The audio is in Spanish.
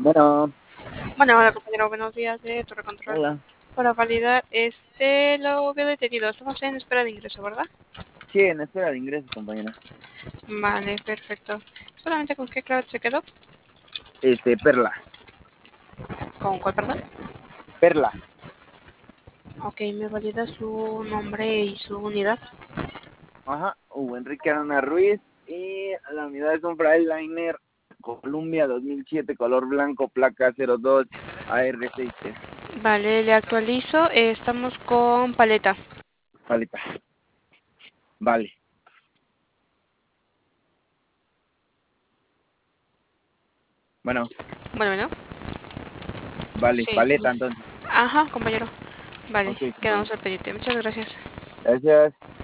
Bueno, Bueno, hola compañero, buenos días de Torre Control. hola. Para validar lo que he detenido, estamos en espera de ingreso, ¿verdad? Sí, en espera de ingreso, compañera. Vale, perfecto. ¿Solamente con qué clave se quedó? Perla. ¿Con cuál, perdón? Perla. Ok, me valida su nombre y su unidad. Ajá. Hugo Enrique Arana Ruiz. Y la unidad es un Freightliner Columbia 2007, color blanco, placa 02 AR63. Vale, le actualizo. Estamos con paleta. Paleta. Vale. Bueno, Bueno, vale. sí. Paleta, entonces. Ajá, compañero. Vale, Ok, quedamos compañero. al pendiente. Muchas gracias. Gracias.